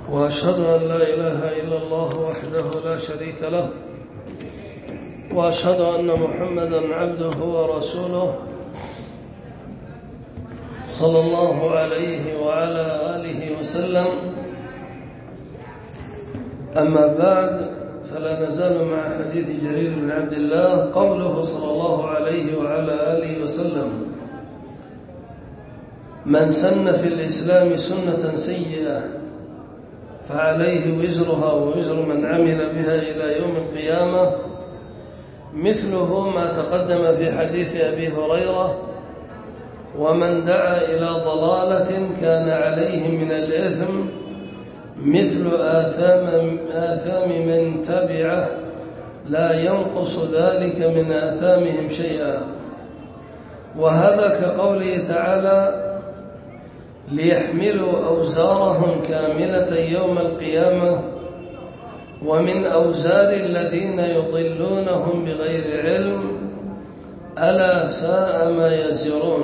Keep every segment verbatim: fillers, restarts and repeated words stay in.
وأشهد أن لا إله إلا الله وحده لا شريك له وأشهد أن محمدا عبده ورسوله صلى الله عليه وعلى آله وسلم. أما بعد، فلا نزال مع حديث جرير بن عبد الله قوله صلى الله عليه وعلى آله وسلم: من سن في الإسلام سنة سيئة فعليه وزرها ووزر من عمل بها إلى يوم القيامة، مثله ما تقدم في حديث أبي هريرة: ومن دعا إلى ضلالة كان عليه من الإثم مثل آثام, آثام من تبعه لا ينقص ذلك من آثامهم شيئا. وهذا كقوله تعالى: ليحملوا أوزارهم كاملة يوم القيامة ومن أوزار الذين يضلونهم بغير علم ألا ساء ما يزرون.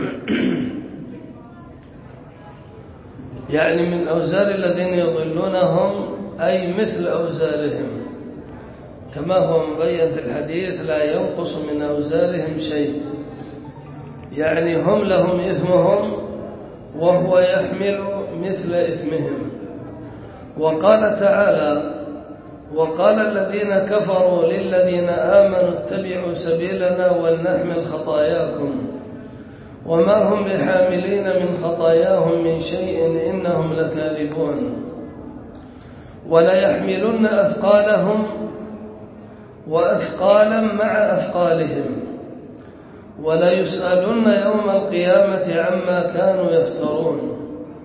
يعني من أوزار الذين يضلونهم أي مثل أوزارهم، كما هو مبين في الحديث: لا ينقص من أوزارهم شيء، يعني هم لهم إثمهم وهو يحمل مثل إثمهم. وقال تعالى: وقال الذين كفروا للذين آمنوا اتبعوا سبيلنا ولنحمل خطاياكم وما هم بحاملين من خطاياهم من شيء إنهم لكاذبون. ولا يحملن أثقالهم وأثقالا مع أثقالهم ولا يسألن يوم القيامة عما كانوا يفترون.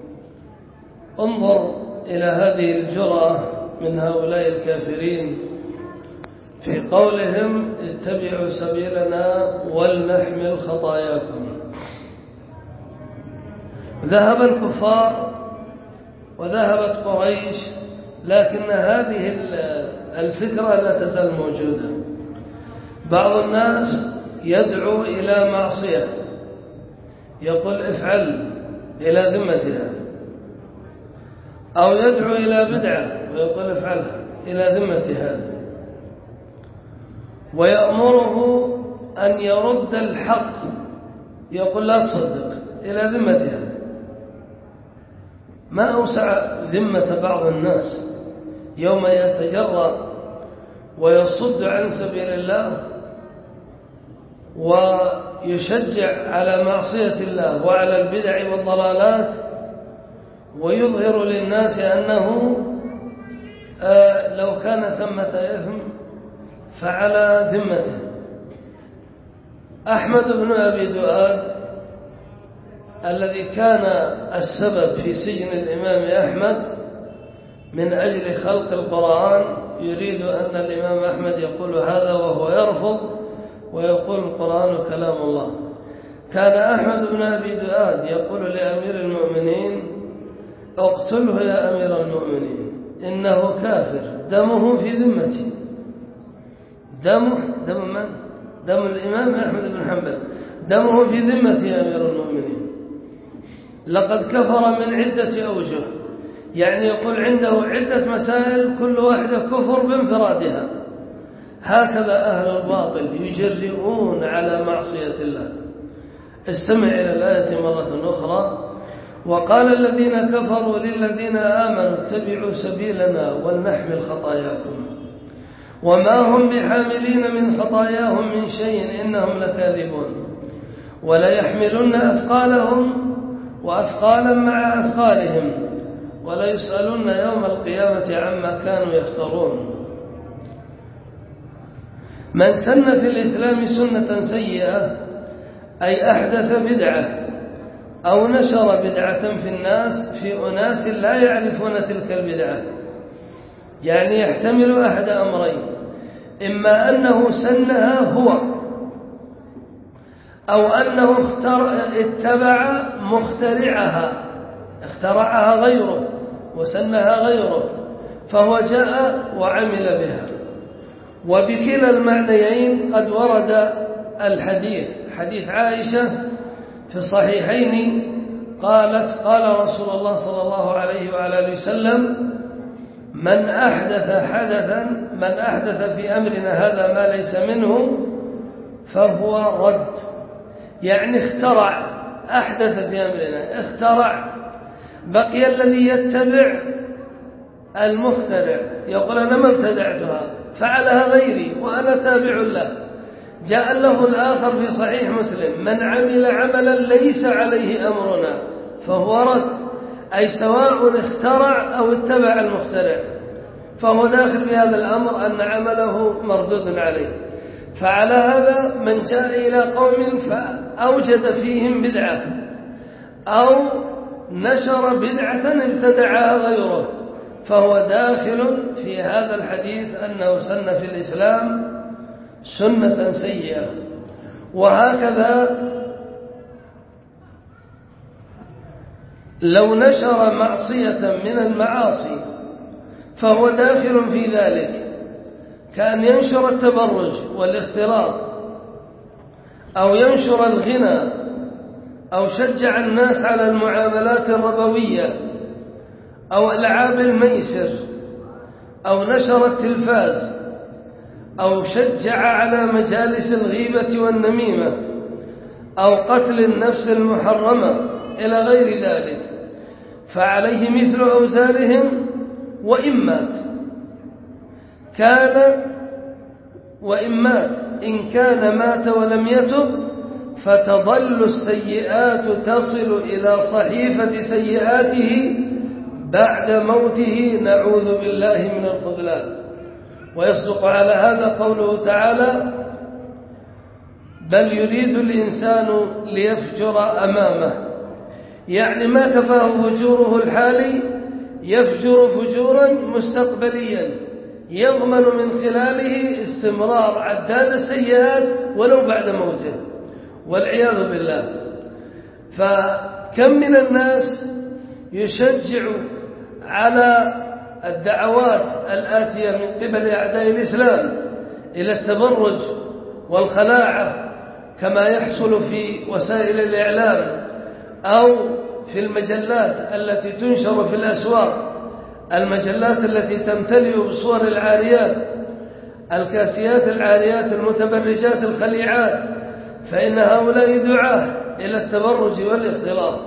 انظر إلى هذه الجرأة من هؤلاء الكافرين في قولهم: اتبعوا سبيلنا ولنحمل خطاياكم. ذهب الكفار وذهبت قريش، لكن هذه الفكرة لا تزال موجودة. بعض الناس يدعو إلى معصية، يقول افعل إلى ذمتها، أو يدعو إلى بدعة ويقول افعلها إلى ذمتها، ويأمره أن يرد الحق، يقول لا تصدق إلى ذمتها. ما أوسع ذمة بعض الناس يوم يتجرأ ويصد عن سبيل الله ويشجع على معصية الله وعلى البدع والضلالات، ويظهر للناس أنه آه لو كان ثمة إثم فعلى ذمته. أحمد بن أبي دؤاد الذي كان السبب في سجن الإمام أحمد من أجل خلق القرآن، يريد أن الإمام أحمد يقول هذا وهو يرفض ويقول القرآن كلام الله. كان أحمد بن أبي دؤاد يقول لأمير المؤمنين: اقتله يا أمير المؤمنين، إنه كافر دمه في ذمتي. دمه دم من؟ دم الإمام أحمد بن حنبل، دمه في ذمتي يا أمير المؤمنين. لقد كفر من عدة أوجه، يعني يقول عنده عدة مسائل كل واحدة كفر بانفرادها. هكذا أهل الباطل يجرئون على معصية الله. استمع إلى الآية مرة أخرى: وقال الذين كفروا للذين آمنوا اتبعوا سبيلنا ولنحمل خطاياكم وما هم بحاملين من خطاياهم من شيء إنهم لكاذبون. ولا يحملن أثقالهم وأثقالا مع أثقالهم ولا يسألن يوم القيامة عما كانوا يفترون. من سن في الإسلام سنة سيئة أي أحدث بدعة أو نشر بدعة في الناس في أناس لا يعرفون تلك البدعة، يعني يحتمل أحد أمرين: إما أنه سنها هو، أو أنه اتبع مخترعها، اخترعها غيره وسنها غيره فهو جاء وعمل بها. وبكلا المعنيين قد ورد الحديث، حديث عائشة في الصحيحين قالت قال رسول الله صلى الله عليه وعلى آله وسلم من أحدث حدثا من أحدث في أمرنا هذا ما ليس منه فهو رد. يعني اخترع، أحدث في أمرنا اخترع. بقي الذي يتبع المخترع يقول أنا ما ابتدعتها، فعلها غيري وأنا تابع له. جاء له الآخر في صحيح مسلم من عمل عملا ليس عليه أمرنا فهو رد، أي سواء اخترع أو اتبع المخترع فهو داخل في هذا الأمر أن عمله مردود عليه. فعلى هذا من جاء إلى قوم فأوجد فيهم بدعة أو نشر بدعة ابتدعها غيره فهو داخل في هذا الحديث أنه سن في الإسلام سنة سيئة. وهكذا لو نشر معصية من المعاصي فهو داخل في ذلك، كأن ينشر التبرج والاختلاط أو ينشر الغنى أو شجع الناس على المعاملات الربوية أو ألعاب الميسر أو نشر التلفاز أو شجع على مجالس الغيبة والنميمة أو قتل النفس المحرمة إلى غير ذلك، فعليه مثل أوزارهم وإن مات كان وإن مات إن كان مات ولم يتب فتظل السيئات تصل إلى صحيفة سيئاته بعد موته، نعوذ بالله من الخذلان. ويصدق على هذا قوله تعالى بل يريد الإنسان ليفجر أمامه، يعني ما كفاه فجوره الحالي يفجر فجورا مستقبليا يضمن من خلاله استمرار عداد السيئات ولو بعد موته والعياذ بالله. فكم من الناس يشجع على الدعوات الآتية من قبل أعداء الإسلام إلى التبرج والخلاعة كما يحصل في وسائل الإعلام أو في المجلات التي تنشر في الأسواق، المجلات التي تمتلئ بصور العاريات الكاسيات العاريات المتبرجات الخليعات، فإن هؤلاء دعاة إلى التبرج والاختلاط.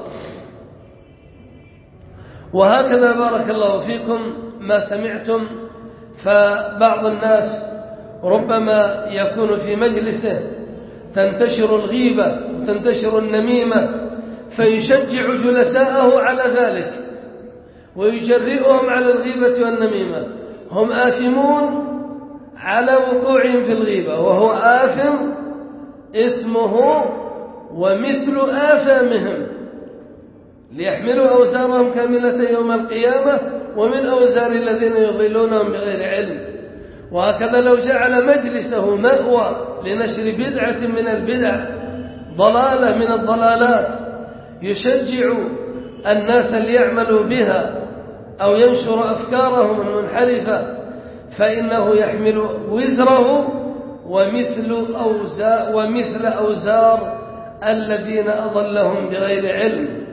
وهكذا بارك الله فيكم ما سمعتم، فبعض الناس ربما يكون في مجلسه تنتشر الغيبة وتنتشر النميمة فيشجع جلساءه على ذلك ويجرئهم على الغيبة والنميمة، هم آثمون على وقوعهم في الغيبة وهو آثم إثمه ومثل آثامهم ليحملوا أوزارهم كاملة يوم القيامة ومن أوزار الذين يضلونهم بغير علم. وهكذا لو جعل مجلسه مأوى لنشر بدعة من البدع ضلالة من الضلالات يشجع الناس ليعملوا بها أو ينشر أفكارهم المنحرفة فإنه يحمل وزره ومثل أوزار, ومثل أوزار الذين أضلهم بغير علم.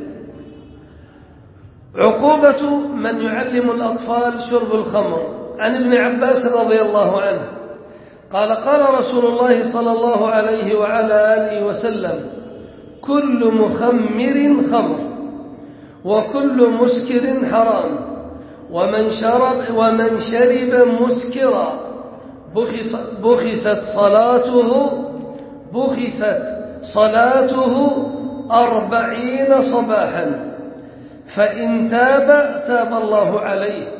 عقوبة من يعلم الأطفال شرب الخمر. عن ابن عباس رضي الله عنه قال قال رسول الله صلى الله عليه وعلى آله وسلم كل مخمر خمر وكل مسكر حرام ومن شرب, ومن شرب مسكرا بخست, بخست صلاته بخست صلاته أربعين صباحا فإن تاب تاب الله عليه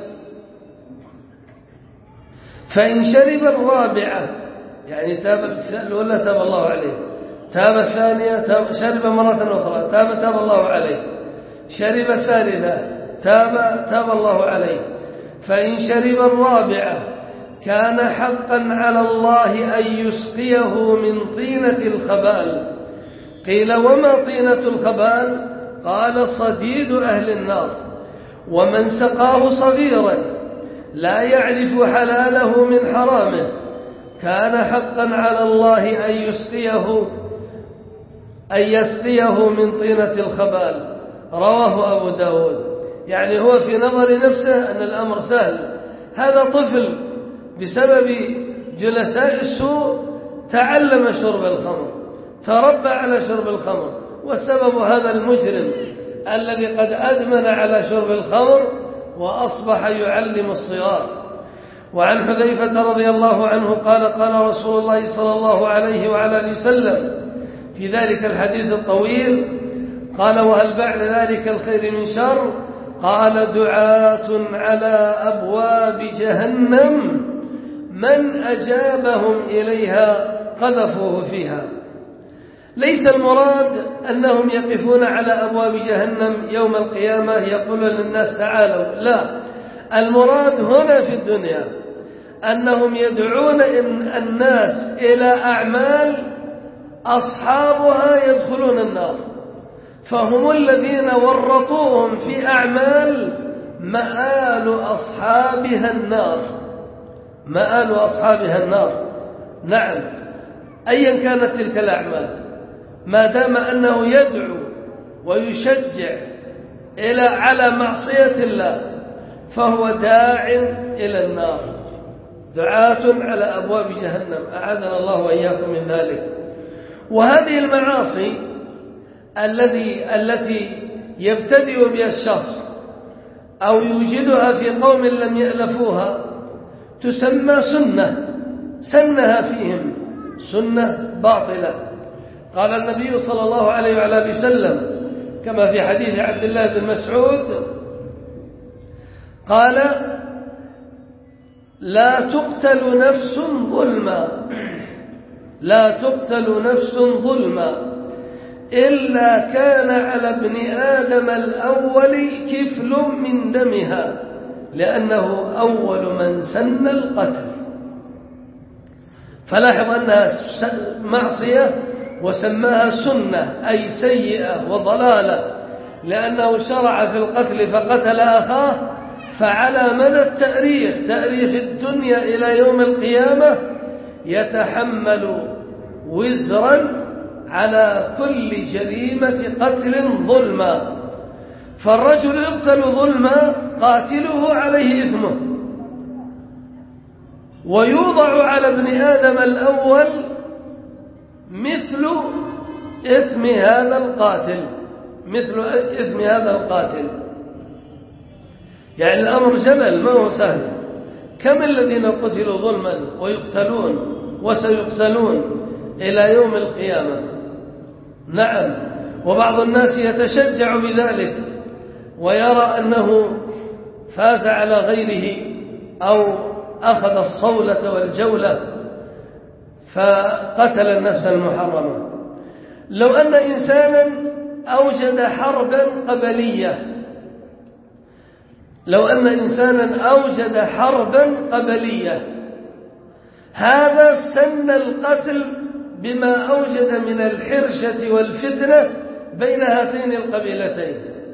فإن شرب الرابعة يعني تاب الأولى تاب الله عليه، تاب الثانية تاب شرب مرة أخرى تاب تاب الله عليه، شرب الثالثة تاب تاب الله عليه، فإن شرب الرابعة كان حقا على الله أن يسقيه من طينة الخبال. قيل وما طينة الخبال؟ قال صديد أهل النار. ومن سقاه صغيرا لا يعرف حلاله من حرامه كان حقا على الله أن يسقيه أن يسقيه من طينة الخبال. رواه أبو داود. يعني هو في نظر نفسه أن الأمر سهل، هذا طفل بسبب جلساء السوء تعلم شرب الخمر، تربى على شرب الخمر، والسبب هذا المجرم الذي قد أدمن على شرب الخمر وأصبح يعلم الصغار. وعن حذيفة رضي الله عنه قال قال رسول الله صلى الله عليه وعلى آله وسلم في ذلك الحديث الطويل، قال: وهل بعد ذلك الخير من شر؟ قال: دعاة على أبواب جهنم من أجابهم إليها قذفوه فيها. ليس المراد أنهم يقفون على أبواب جهنم يوم القيامة يقولون للناس تعالوا، لا، المراد هنا في الدنيا أنهم يدعون الناس إلى أعمال أصحابها يدخلون النار، فهم الذين ورطوهم في أعمال مآل أصحابها النار، مآل أصحابها النار. نعم، أيا كانت تلك الأعمال، ما دام أنه يدعو ويشجع إلى على معصية الله فهو داع إلى النار، دعاة على أبواب جهنم، أعاذنا الله وإياكم من ذلك. وهذه المعاصي الذي التي يبتدئ بها الشخص أو يوجدها في قوم لم يألفوها تسمى سنة، سنها فيهم سنة باطلة. قال النبي صلى الله عليه وعلى آله وسلم كما في حديث عبد الله بن مسعود قال: لا تقتل نفس ظلما لا تقتل نفس ظلما إلا كان على ابن آدم الأول كفل من دمها لأنه أول من سن القتل. فلاحظ أنها معصية وسماها سنة، أي سيئة وضلالة، لأنه شرع في القتل فقتل أخاه، فعلى مدى التأريخ تأريخ الدنيا إلى يوم القيامة يتحمل وزرا على كل جريمة قتل ظلما. فالرجل يقتل ظلما قاتله عليه إثمه، ويوضع على ابن آدم الأول مثل إثم هذا القاتل، مثل إثم هذا القاتل. يعني الأمر جلل، ما هو سهل. كم الذين قتلوا ظلما ويقتلون وسيقتلون إلى يوم القيامة. نعم، وبعض الناس يتشجع بذلك ويرى أنه فاز على غيره أو أخذ الصولة والجولة فقتل النفس المحرمة. لو أن إنسانا أوجد حربا قبلية لو أن إنسانا أوجد حربا قبلية هذا سن القتل بما أوجد من الحرشة والفتنة بين هاتين القبيلتين،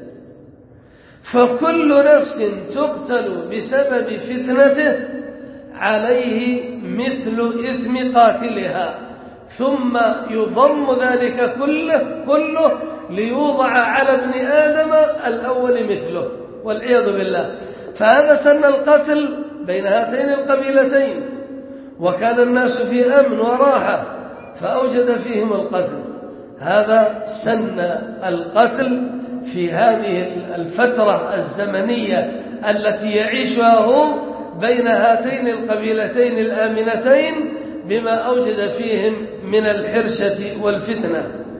فكل نفس تقتل بسبب فتنته عليه مثل إثم قاتلها، ثم يضم ذلك كله كله ليوضع على ابن آدم الأول مثله والعياذ بالله. فهذا سن القتل بين هاتين القبيلتين، وكان الناس في أمن وراحة فأوجد فيهم القتل. هذا سن القتل في هذه الفترة الزمنية التي يعيشها هو بين هاتين القبيلتين الآمنتين بما أوجد فيهم من الحرشة والفتنة.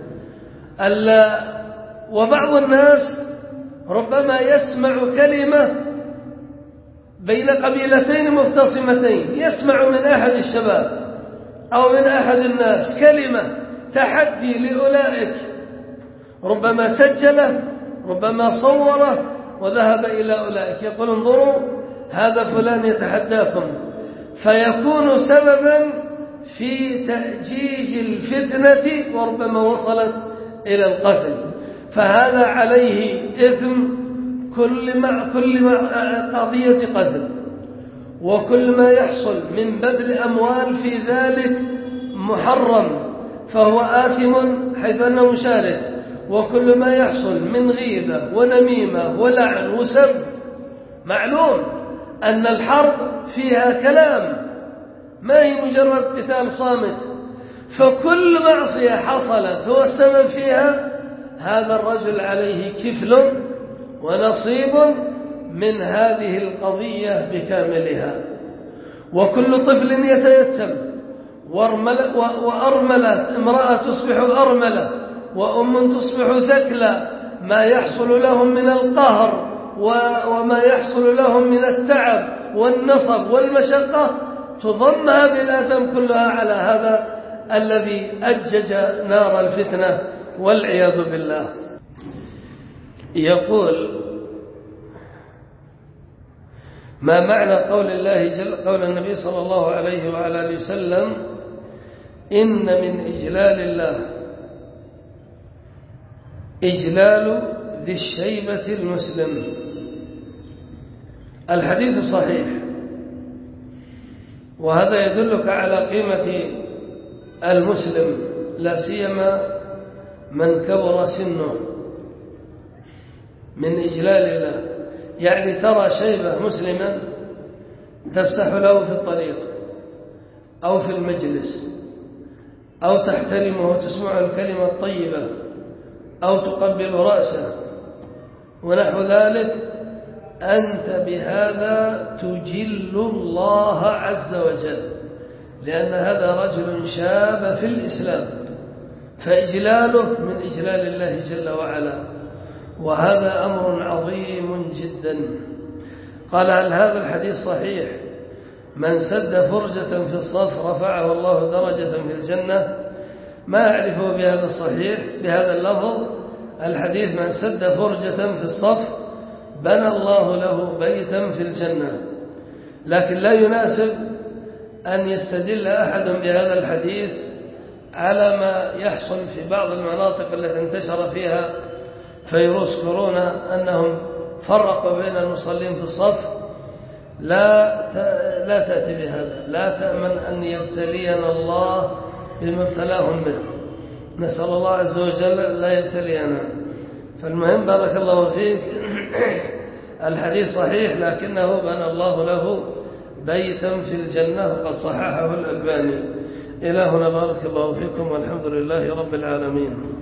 وبعض الناس ربما يسمع كلمة بين قبيلتين مختصمتين، يسمع من أحد الشباب أو من أحد الناس كلمة تحدي لأولئك، ربما سجله ربما صوره وذهب إلى أولئك يقول: انظروا هذا فلان يتحداكم، فيكون سببا في تأجيج الفتنة وربما وصلت إلى القتل. فهذا عليه إثم كل مع كل مع قضية قتل، وكل ما يحصل من بذل أموال في ذلك محرم، فهو آثم حيث أنه مشارك، وكل ما يحصل من غيبة ونميمة ولعن وسب. معلوم أن الحرب فيها كلام، ما هي مجرد قتال صامت. فكل معصية حصلت هو السبب فيها، هذا الرجل عليه كفل ونصيب من هذه القضية بكاملها. وكل طفل يتيتم وأرملة امرأة تصبح أرملة وأم تصبح ثكلى، ما يحصل لهم من القهر وما يحصل لهم من التعب والنصب والمشقة تضمها بالآثم كلها على هذا الذي أجج نار الفتنة والعياذ بالله. يقول: ما معنى قول الله جل قول النبي صلى الله عليه وعلى آله وسلم: إن من إجلال الله إجلال ذي الشيبة المسلم. الحديث صحيح، وهذا يدلك على قيمة المسلم، لا سيما من كبر سنه، من إجلال الله. يعني ترى شيبة مسلما تفسح له في الطريق أو في المجلس، أو تحترمه وتسمع الكلمة الطيبة، أو تقبل رأسه ونحو ذلك، أنت بهذا تجل الله عز وجل، لأن هذا رجل شاب في الإسلام، فإجلاله من إجلال الله جل وعلا، وهذا أمر عظيم جدا. قال: هل هذا الحديث صحيح؟ من سد فرجة في الصف رفعه الله درجة في الجنة. ما أعرفه بهذا الصحيح بهذا اللفظ. الحديث: من سد فرجة في الصف بنى الله له بيتا في الجنة. لكن لا يناسب أن يستدل أحد بهذا الحديث على ما يحصل في بعض المناطق التي انتشر فيها فيذكرون أنهم فرقوا بين المصلين في الصف. لا لا تأتي بهذا، لا تأمن أن يبتلينا الله بما ابتلاهم به. نسأل الله عز وجل لا يبتلينا. فالمهم بارك الله فيك، الحديث صحيح، لكنه بنى الله له بيتا في الجنة، وقد صححه الألباني. إلى هنا بارك الله فيكم، والحمد لله رب العالمين.